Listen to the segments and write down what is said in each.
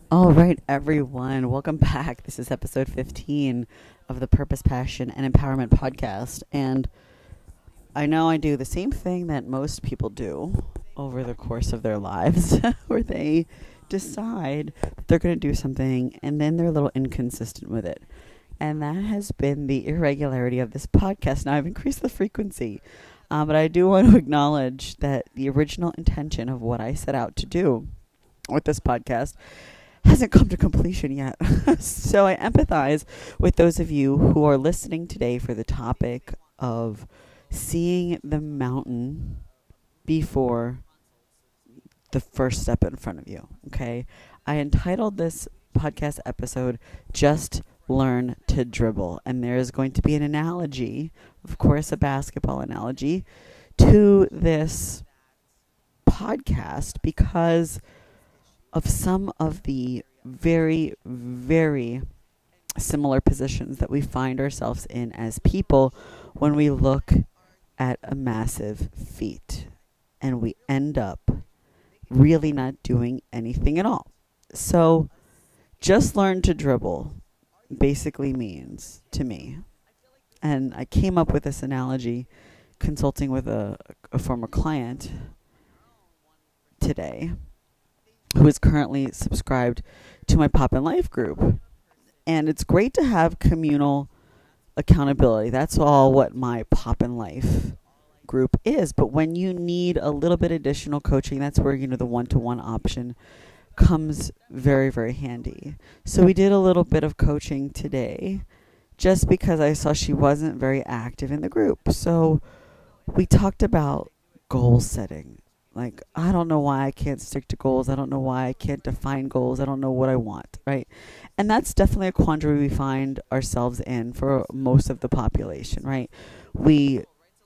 All right, everyone. Welcome back. This is episode 15 of the Purpose, Passion, and Empowerment podcast. And I know I do the same thing that most people do over the course of their lives, where they decide that they're going to do something and then they're a little inconsistent with it. And that has been the irregularity of this podcast. Now, I've increased the frequency, but I do want to acknowledge that the original intention of what I set out to do with this podcast hasn't come to completion yet. So I empathize with those of you who are listening today for the topic of seeing the mountain before the first step in front of you. Okay. I entitled this podcast episode Just Learn to Dribble. And there is going to be an analogy, of course, a basketball analogy, to this podcast because of some of the very, very similar positions that we find ourselves in as people when we look at a massive feat and we end up really not doing anything at all. So just learn to dribble basically means to me, and I came up with this analogy consulting with a former client today who is currently subscribed to my Pop in Life group. And it's great to have communal accountability. That's all what my Pop in Life group is. But when you need a little bit additional coaching, that's where, the one-to-one option comes very, very handy. So we did a little bit of coaching today just because I saw she wasn't very active in the group. So we talked about goal setting. Like, I don't know why I can't stick to goals. I don't know why I can't define goals. I don't know what I want, right? And that's definitely a quandary we find ourselves in for most of the population, right? We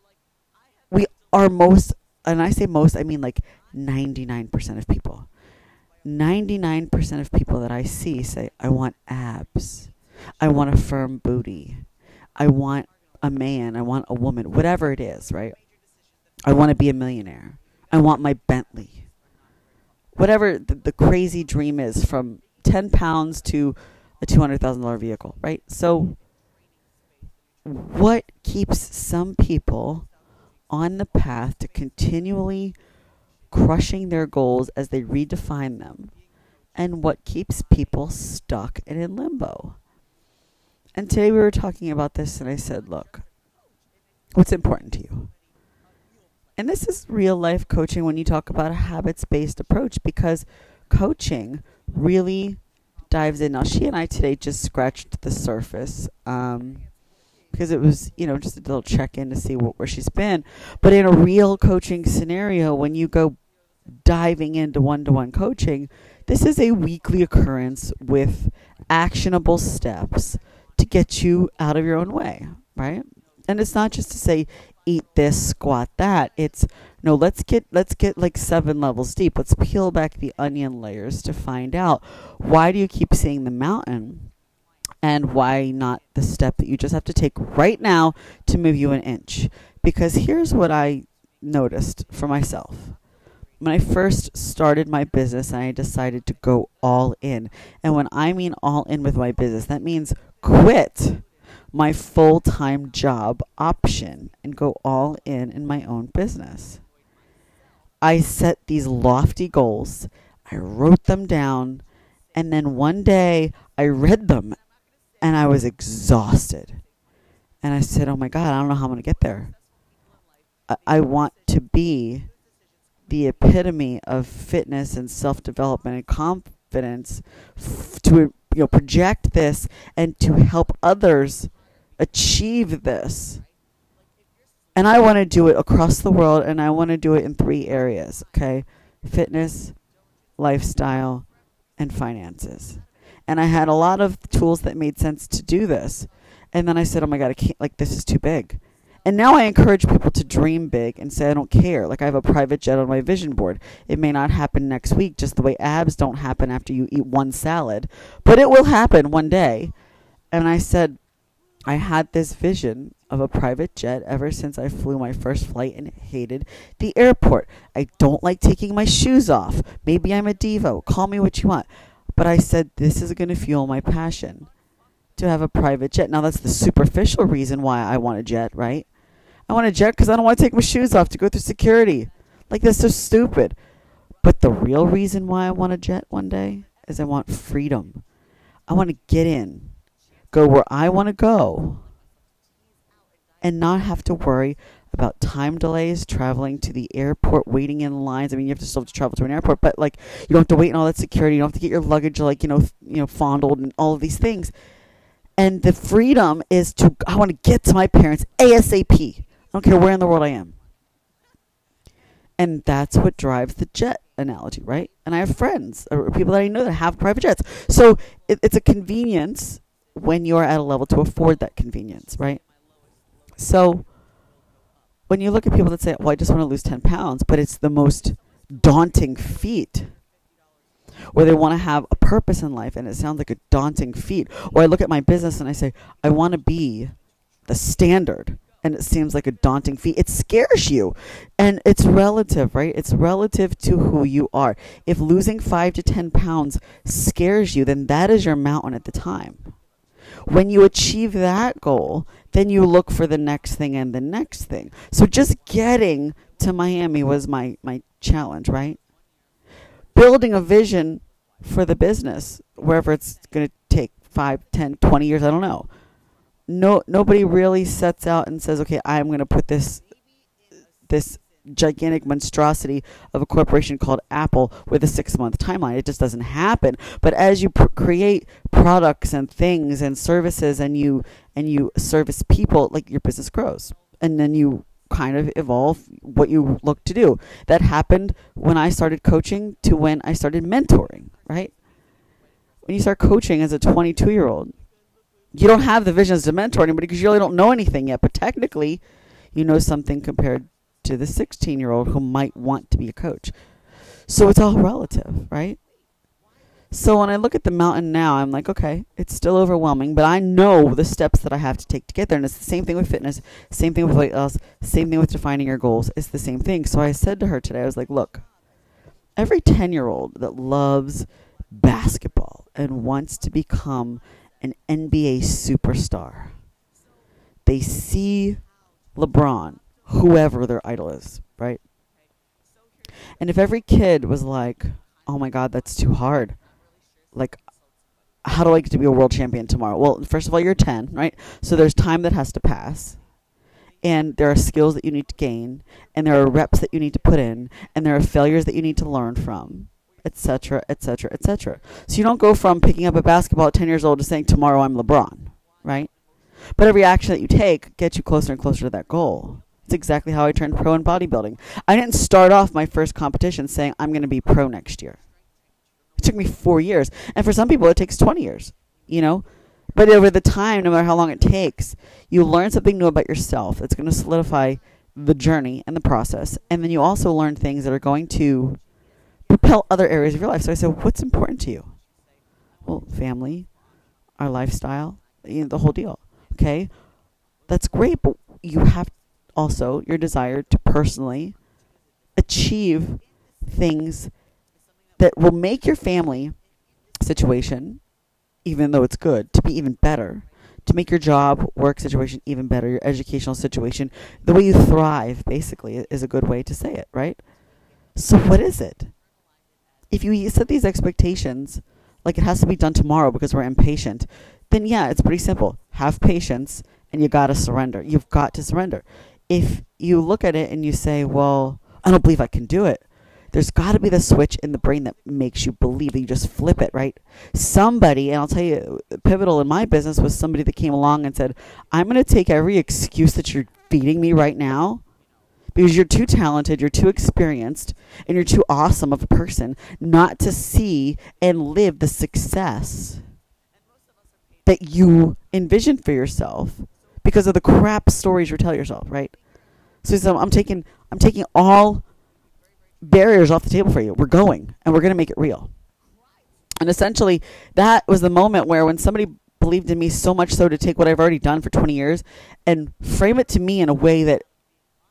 are most, and I say most, I mean like 99% of people. 99% of people that I see say, I want abs. I want a firm booty. I want a man. I want a woman, whatever it is, right? I want to be a millionaire. I want my Bentley. Whatever the crazy dream is, from 10 pounds to a $200,000 vehicle, right? So what keeps some people on the path to continually crushing their goals as they redefine them? And what keeps people stuck and in limbo? And today we were talking about this, and I said, look, what's important to you? And this is real life coaching when you talk about a habits-based approach, because coaching really dives in. Now, she and I today just scratched the surface because it was, just a little check-in to see where she's been. But in a real coaching scenario, when you go diving into one-to-one coaching, this is a weekly occurrence with actionable steps to get you out of your own way, right? And it's not just to say, eat this, squat that. It's no, let's get like 7 levels deep. Let's peel back the onion layers to find out, why do you keep seeing the mountain, and why not the step that you just have to take right now to move you an inch? Because here's what I noticed for myself. When I first started my business and I decided to go all in, and when I mean all in with my business, that means quit my full-time job option and go all in my own business. I set these lofty goals. I wrote them down, and then one day I read them and I was exhausted. And I said, oh my God, I don't know how I'm going to get there. I want to be the epitome of fitness and self-development and confidence to project this and to help others achieve this. And I want to do it across the world, and I want to do it in 3 areas, okay? Fitness, lifestyle, and finances. And I had a lot of tools that made sense to do this. And then I said, oh my God, I can't, this is too big. And now I encourage people to dream big and say, I don't care. I have a private jet on my vision board. It may not happen next week, just the way abs don't happen after you eat one salad, but it will happen one day. And I said, I had this vision of a private jet ever since I flew my first flight and hated the airport. I don't like taking my shoes off. Maybe I'm a diva. Call me what you want. But I said, this is going to fuel my passion to have a private jet. Now, that's the superficial reason why I want a jet, right? I want a jet because I don't want to take my shoes off to go through security. Like, that's so stupid. But the real reason why I want a jet one day is I want freedom. I want to get in, go where I want to go, and not have to worry about time delays, traveling to the airport, waiting in lines. I mean, you still have to travel to an airport, but like, you don't have to wait in all that security. You don't have to get your luggage, like, fondled and all of these things. And the freedom is I want to get to my parents ASAP. I don't care where in the world I am. And that's what drives the jet analogy, right? And I have friends or people that I know that have private jets. So it's a convenience when you're at a level to afford that convenience, right? So when you look at people that say, well, I just want to lose 10 pounds, but it's the most daunting feat, or they want to have a purpose in life and it sounds like a daunting feat, or I look at my business and I say, I want to be the standard, and it seems like a daunting feat. It scares you, and it's relative, right? It's relative to who you are. If losing 5 to 10 pounds scares you, then that is your mountain at the time. When you achieve that goal, then you look for the next thing and the next thing. So just getting to Miami was my challenge, right? Building a vision for the business, wherever it's going to take 5, 10, 20 years, I don't know. Nobody really sets out and says, okay, I'm going to put this gigantic monstrosity of a corporation called Apple with a 6-month timeline. It just doesn't happen. But as you create products and things and services, and you service people, like, your business grows, and then you kind of evolve what you look to do. That happened when I started coaching to when I started mentoring, right? When you start coaching as a 22-year-old, you don't have the visions to mentor anybody because you really don't know anything yet, but technically you know something compared to the 16-year-old who might want to be a coach. So it's all relative, right? So when I look at the mountain now, I'm like, okay, it's still overwhelming, but I know the steps that I have to take to get there. And it's the same thing with fitness, same thing with weight loss, same thing with defining your goals. It's the same thing. So I said to her today, I was like, look, every 10-year-old that loves basketball and wants to become an NBA superstar, they see LeBron, whoever their idol is, right? And if every kid was like, oh my God, that's too hard. Like, how do I get to be a world champion tomorrow? Well, first of all, you're 10, right? So there's time that has to pass. And there are skills that you need to gain. And there are reps that you need to put in. And there are failures that you need to learn from, etc., etc., etc. So you don't go from picking up a basketball at 10 years old to saying, tomorrow I'm LeBron, right? But every action that you take gets you closer and closer to that goal. It's exactly how I turned pro in bodybuilding. I didn't start off my first competition saying, I'm going to be pro next year. It took me 4 years. And for some people, it takes 20 years, But over the time, no matter how long it takes, you learn something new about yourself that's going to solidify the journey and the process. And then you also learn things that are going to propel other areas of your life. So I said, what's important to you? Well, family, our lifestyle, the whole deal. Okay? That's great, but you have also your desire to personally achieve things that will make your family situation, even though it's good, to be even better, to make your job, work situation even better, your educational situation, the way you thrive, basically, is a good way to say it, right? So what is it? If you set these expectations, like it has to be done tomorrow because we're impatient, then yeah, it's pretty simple. Have patience, and you got to surrender. You've got to surrender. If you look at it and you say, well, I don't believe I can do it, there's got to be the switch in the brain that makes you believe that you just flip it, right? Somebody, and I'll tell you, pivotal in my business was somebody that came along and said, I'm going to take every excuse that you're feeding me right now because you're too talented, you're too experienced, and you're too awesome of a person not to see and live the success that you envision for yourself because of the crap stories you tell yourself, right? So I'm taking all barriers off the table for you. We're going, and we're going to make it real. And essentially, that was the moment where when somebody believed in me so much so to take what I've already done for 20 years and frame it to me in a way that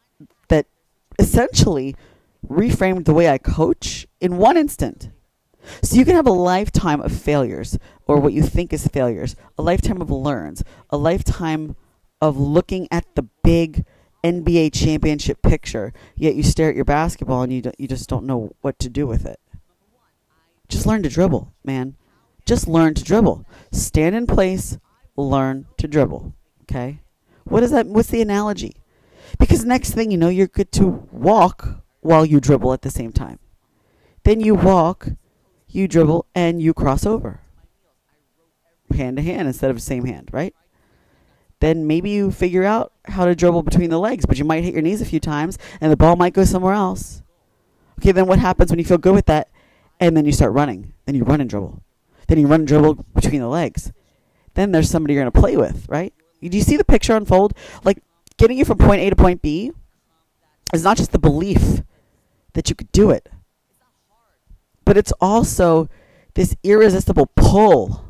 essentially reframed the way I coach in one instant. So you can have a lifetime of failures, or what you think is failures, a lifetime of learns, a lifetime of looking at the big NBA championship picture, yet you stare at your basketball and you just don't know what to do with it. Just learn to dribble, man. Just learn to dribble. Stand in place, learn to dribble. Okay? What's the analogy? Because next thing you know, you're good to walk while you dribble at the same time. Then you walk, you dribble, and you cross over. Hand to hand instead of same hand, right? Then maybe you figure out how to dribble between the legs, but you might hit your knees a few times, and the ball might go somewhere else. Okay, then what happens when you feel good with that, and then you start running? Then you run and dribble. Then you run and dribble between the legs. Then there's somebody you're going to play with, right? Do you see the picture unfold? Like, getting you from point A to point B is not just the belief that you could do it, but it's also this irresistible pull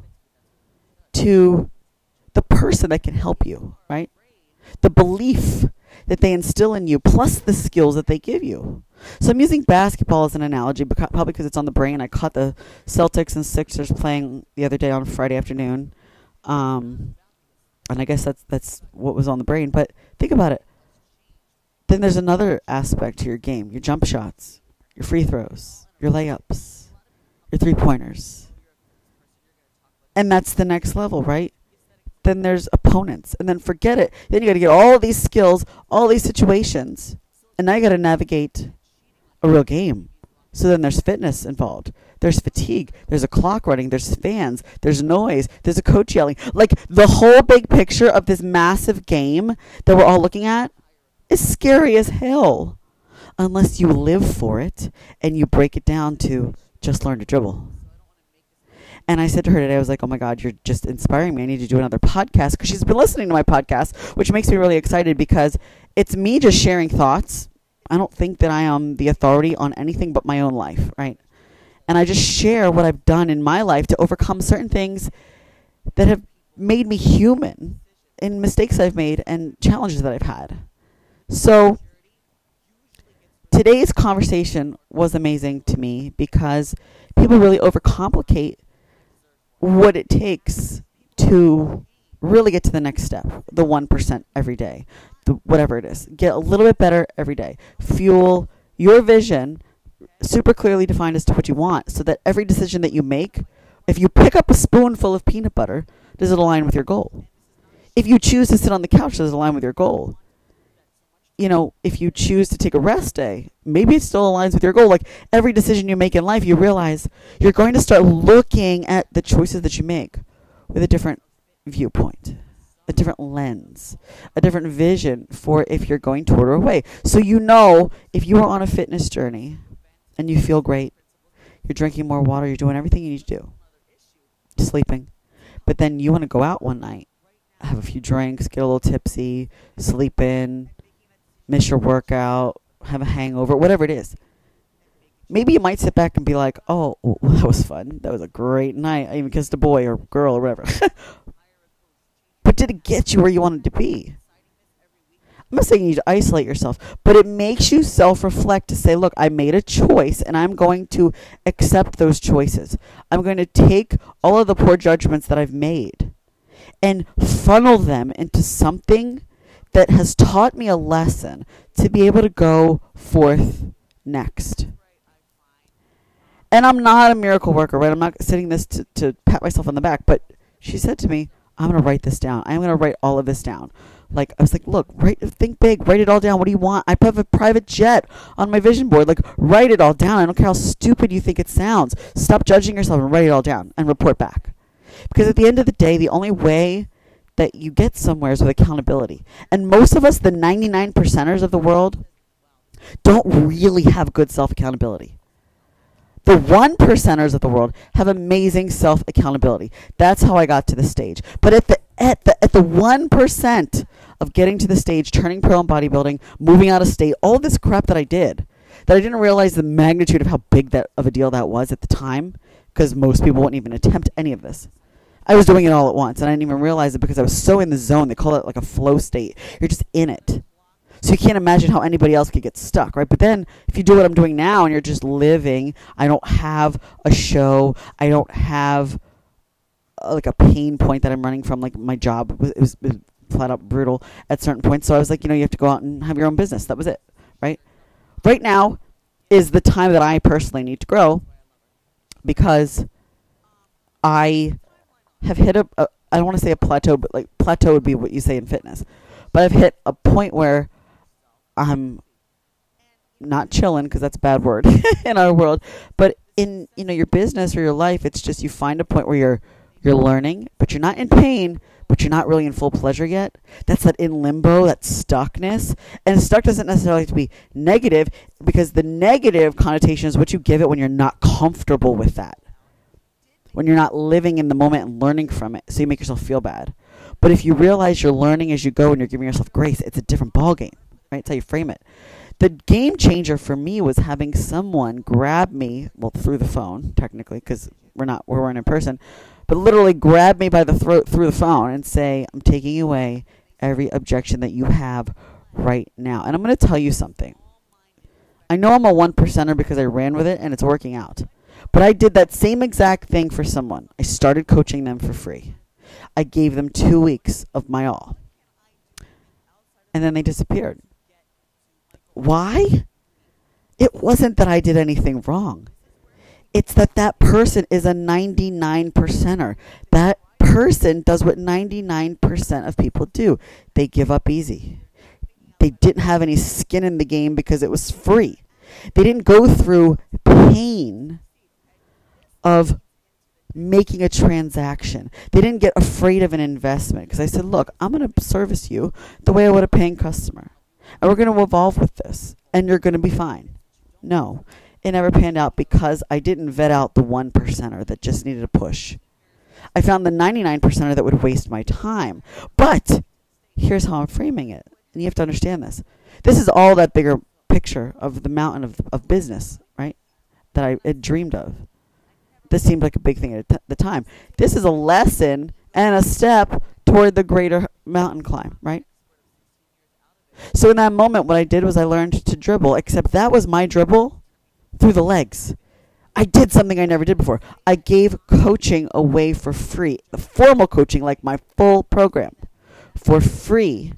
to the person that can help you, right? The belief that they instill in you, plus the skills that they give you. So I'm using basketball as an analogy, probably because it's on the brain. I caught the Celtics and Sixers playing the other day on Friday afternoon. And I guess that's what was on the brain. But think about it. Then there's another aspect to your game. Your jump shots, your free throws, your layups, your three-pointers. And that's the next level, right? Then there's opponents. And then forget it. Then you got to get all these skills, all these situations. And now you got to navigate a real game. So then there's fitness involved. There's fatigue. There's a clock running. There's fans. There's noise. There's a coach yelling. Like, the whole big picture of this massive game that we're all looking at is scary as hell. Unless you live for it and you break it down to just learn to dribble. And I said to her today, I was like, oh my God, you're just inspiring me. I need to do another podcast, because she's been listening to my podcast, which makes me really excited because it's me just sharing thoughts. I don't think that I am the authority on anything but my own life, right? And I just share what I've done in my life to overcome certain things that have made me human, and mistakes I've made and challenges that I've had. So today's conversation was amazing to me because people really overcomplicate what it takes to really get to the next step, the 1% every day, whatever it is. Get a little bit better every day. Fuel your vision super clearly defined as to what you want, so that every decision that you make, if you pick up a spoonful of peanut butter, does it align with your goal? If you choose to sit on the couch, does it align with your goal? You know, if you choose to take a rest day, maybe it still aligns with your goal. Like, every decision you make in life, you realize you're going to start looking at the choices that you make with a different viewpoint, a different lens, a different vision for if you're going toward or away. So you know, if you are on a fitness journey and you feel great, you're drinking more water, you're doing everything you need to do, sleeping, but then you want to go out one night, have a few drinks, get a little tipsy, sleep in, miss your workout, have a hangover, whatever it is. Maybe you might sit back and be like, oh, well, that was fun. That was a great night. I even kissed a boy or girl or whatever. But did it get you where you wanted to be? I'm not saying you need to isolate yourself, but it makes you self-reflect to say, look, I made a choice, and I'm going to accept those choices. I'm going to take all of the poor judgments that I've made and funnel them into something that has taught me a lesson to be able to go forth next. And I'm not a miracle worker, right? I'm not saying this to pat myself on the back, but she said to me, I'm going to write this down. I'm going to write all of this down. Like, I was like, look, think big, write it all down. What do you want? I have a private jet on my vision board. Like, write it all down. I don't care how stupid you think it sounds. Stop judging yourself and write it all down and report back. Because at the end of the day, the only way that you get somewhere is with accountability. And most of us, the 99%ers of the world, don't really have good self-accountability. The 1%ers of the world have amazing self-accountability. That's how I got to the stage. But at the 1% of getting to the stage, turning pro in bodybuilding, moving out of state, all this crap that I did, that I didn't realize the magnitude of how big of a deal that was at the time, because most people wouldn't even attempt any of this. I was doing it all at once, and I didn't even realize it because I was so in the zone. They call it like a flow state. You're just in it. So you can't imagine how anybody else could get stuck, right? But then if you do what I'm doing now and you're just living, I don't have a show, I don't have like a pain point that I'm running from, like my job. It was flat out brutal at certain points. So I was like, you have to go out and have your own business. That was it, right? Right now is the time that I personally need to grow, because I have hit I don't want to say a plateau, but like plateau would be what you say in fitness. But I've hit a point where I'm not chilling, because that's a bad word in our world. But in your business or your life, it's just you find a point where you're learning, but you're not in pain, but you're not really in full pleasure yet. That's that in limbo, that stuckness. And stuck doesn't necessarily have to be negative, because the negative connotation is what you give it when you're not comfortable with that, when you're not living in the moment and learning from it, so you make yourself feel bad. But if you realize you're learning as you go and you're giving yourself grace, it's a different ballgame, right? It's how you frame it. The game changer for me was having someone grab me, well, through the phone, technically, because we weren't in person, but literally grab me by the throat through the phone and say, I'm taking away every objection that you have right now. And I'm going to tell you something. I know I'm a 1%er because I ran with it and it's working out. But I did that same exact thing for someone. I started coaching them for free. I gave them 2 weeks of my all. And then they disappeared. Why? It wasn't that I did anything wrong. It's that person is a 99%er. That person does what 99% of people do. They give up easy. They didn't have any skin in the game because it was free. They didn't go through pain of making a transaction. They didn't get afraid of an investment, because I said, look, I'm going to service you the way I would a paying customer. And we're going to evolve with this. And you're going to be fine. No. It never panned out, because I didn't vet out the 1%er that just needed a push. I found the 99%er that would waste my time. But here's how I'm framing it. And you have to understand this. This is all that bigger picture of the mountain of business, right? That I had dreamed of. This seemed like a big thing at the time. This is a lesson and a step toward the greater mountain climb, right? So in that moment, what I did was I learned to dribble, except that was my dribble through the legs. I did something I never did before. I gave coaching away for free. The formal coaching, like my full program, for free.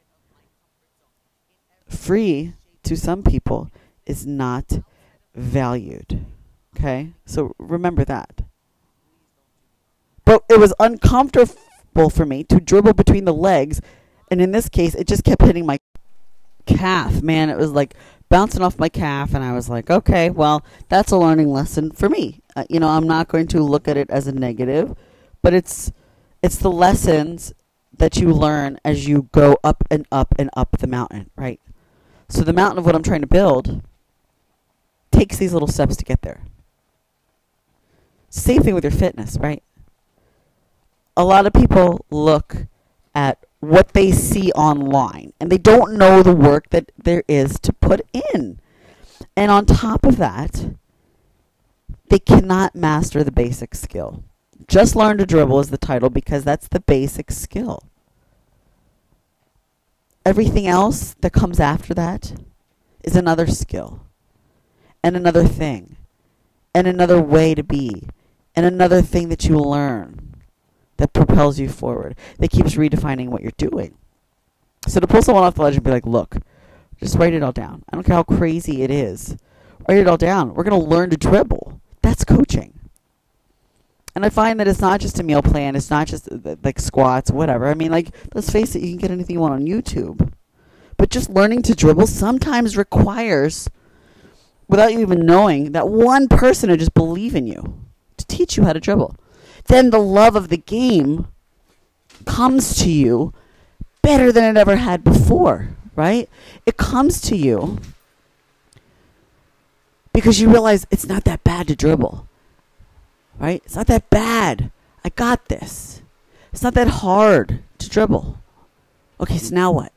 Free to some people is not valued. Okay? So remember that. But it was uncomfortable for me to dribble between the legs. And in this case, it just kept hitting my calf. Man, it was like bouncing off my calf. And I was like, okay, well, that's a learning lesson for me. I'm not going to look at it as a negative. But it's the lessons that you learn as you go up and up and up the mountain, right? So the mountain of what I'm trying to build takes these little steps to get there. Same thing with your fitness, right? A lot of people look at what they see online, and they don't know the work that there is to put in. And on top of that, they cannot master the basic skill. Just learn to dribble is the title, because that's the basic skill. Everything else that comes after that is another skill, and another thing, and another way to be, and another thing that you learn that propels you forward, that keeps redefining what you're doing. So to pull someone off the ledge and be like, look, just write it all down. I don't care how crazy it is. Write it all down. We're going to learn to dribble. That's coaching. And I find that it's not just a meal plan. It's not just like squats, whatever. I mean, like, let's face it, you can get anything you want on YouTube. But just learning to dribble sometimes requires, without you even knowing, that one person to just believe in you, to teach you how to dribble. Then the love of the game comes to you better than it ever had before, right? It comes to you because you realize it's not that bad to dribble, right? It's not that bad. I got this. It's not that hard to dribble. Okay, so now what?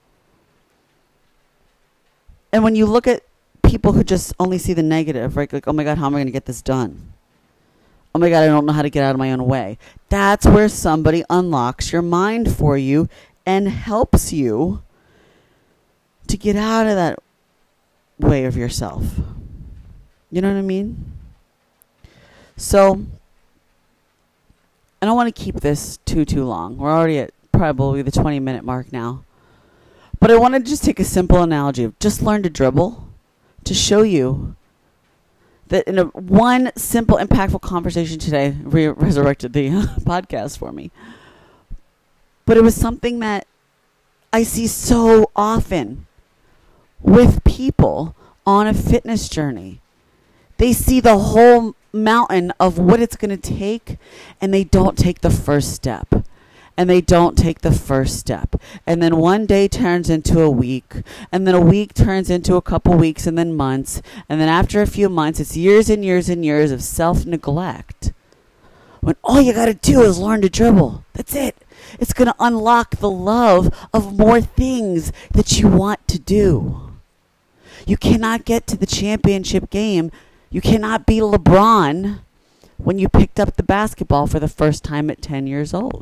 And when you look at people who just only see the negative, right? Like, oh my God, how am I going to get this done? Oh my God, I don't know how to get out of my own way. That's where somebody unlocks your mind for you and helps you to get out of that way of yourself. You know what I mean? So, I don't want to keep this too long. We're already at probably the 20-minute mark now. But I want to just take a simple analogy of just learn to dribble to show you that in one simple, impactful conversation today resurrected the podcast for me. But it was something that I see so often with people on a fitness journey. They see the whole mountain of what it's going to take, and they don't take the first step. And they don't take the first step. And then one day turns into a week. And then a week turns into a couple weeks, and then months. And then after a few months, it's years and years and years of self-neglect. When all you got to do is learn to dribble. That's it. It's going to unlock the love of more things that you want to do. You cannot get to the championship game. You cannot be LeBron when you picked up the basketball for the first time at 10 years old.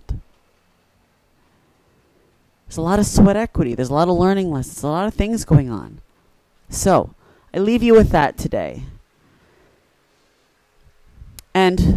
There's a lot of sweat equity. There's a lot of learning lessons. A lot of things going on. So, I leave you with that today. And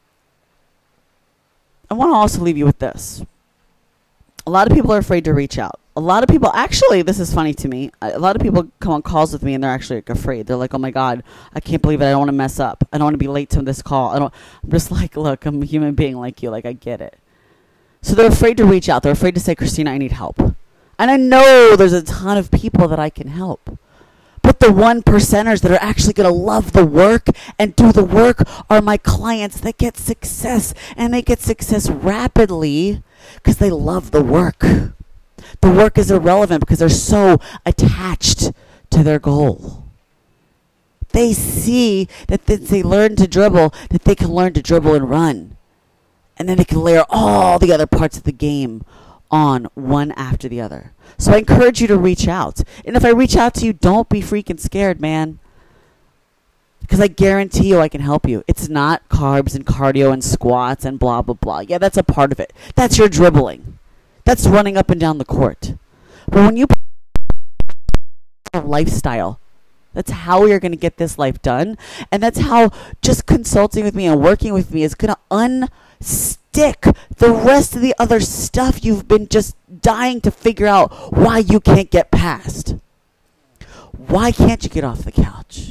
I want to also leave you with this. A lot of people are afraid to reach out. A lot of people, actually, this is funny to me. A lot of people come on calls with me and they're actually afraid. They're like, oh my God, I can't believe it. I don't want to mess up. I don't want to be late to this call. I'm just like, look, I'm a human being like you. Like, I get it. So they're afraid to reach out. They're afraid to say, Christina, I need help. And I know there's a ton of people that I can help. But the 1%ers that are actually going to love the work and do the work are my clients that get success. And they get success rapidly because they love the work. The work is irrelevant because they're so attached to their goal. They see that they learn to dribble, that they can learn to dribble and run. And then they can layer all the other parts of the game on one after the other. So I encourage you to reach out. And if I reach out to you, don't be freaking scared, man. Because I guarantee you I can help you. It's not carbs and cardio and squats and blah, blah, blah. Yeah, that's a part of it. That's your dribbling. That's running up and down the court. But when you put a lifestyle, that's how you're going to get this life done. And that's how just consulting with me and working with me is going to unstick the rest of the other stuff you've been just dying to figure out why you can't get past. Why can't you get off the couch?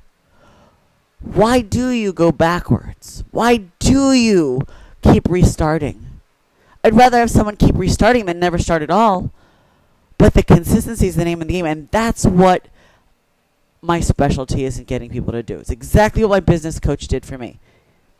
Why do you go backwards? Why do you keep restarting? I'd rather have someone keep restarting than never start at all. But the consistency is the name of the game. And that's what my specialty is in getting people to do. It's exactly what my business coach did for me.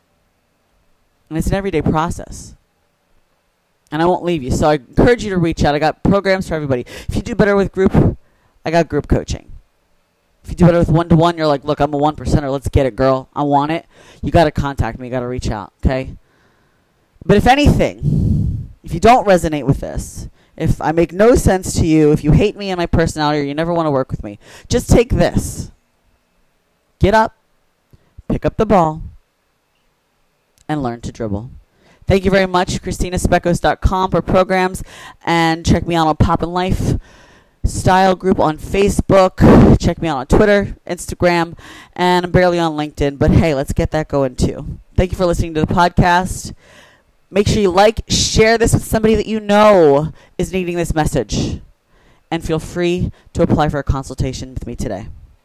And it's an everyday process. And I won't leave you. So I encourage you to reach out. I got programs for everybody. If you do better with group, I got group coaching. If you do better with one-to-one, you're like, look, I'm a 1%er. Let's get it, girl. I want it. You got to contact me. You got to reach out, okay? But if anything, if you don't resonate with this, if I make no sense to you, if you hate me and my personality, or you never want to work with me, just take this. Get up, pick up the ball, and learn to dribble. Thank you very much. ChristinaSpeckos.com for programs. And check me out on Poppin' Life Style Group on Facebook. Check me out on Twitter, Instagram, and I'm barely on LinkedIn. But hey, let's get that going too. Thank you for listening to the podcast. Make sure you share this with somebody that you know is needing this message. And feel free to apply for a consultation with me today.